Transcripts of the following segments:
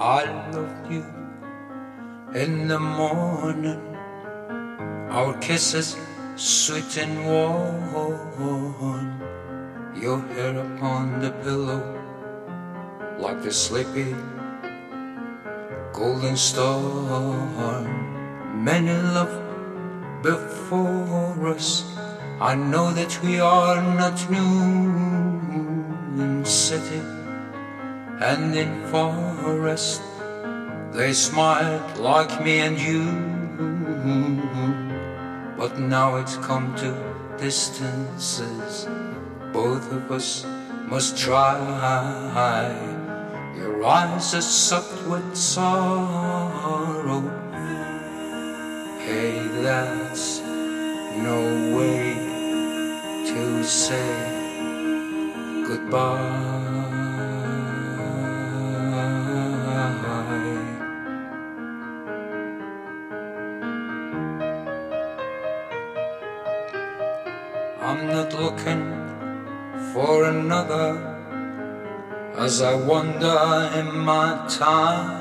I loved you in the morning, our kisses sweet and warm, your hair upon the pillow like the sleepy golden storm. Many love before us, I know that we are not new in city and in forest. They smiled like me and you, but now it's come to distances. Both of us must try. Your eyes are soaked with sorrow. Hey, that's no way to say goodbye. I'm not looking for another as I wander in my time.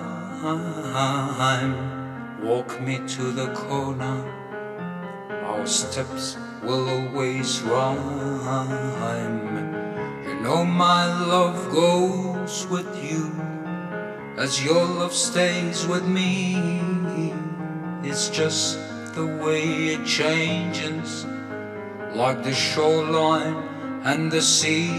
Walk me to the corner, our steps will always rhyme. You know my love goes with you as your love stays with me. It's just the way it changes, like the shoreline and the sea.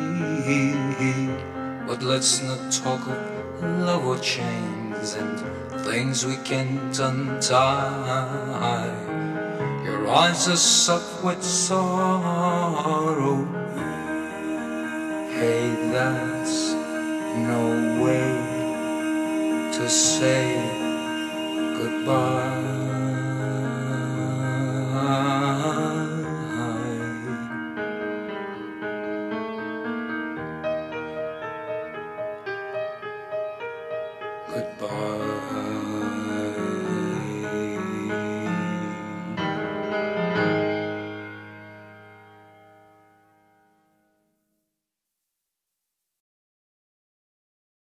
But let's not talk of love or chains and things we can't untie. Your eyes are soaked with sorrow. Hey, that's no way to say goodbye.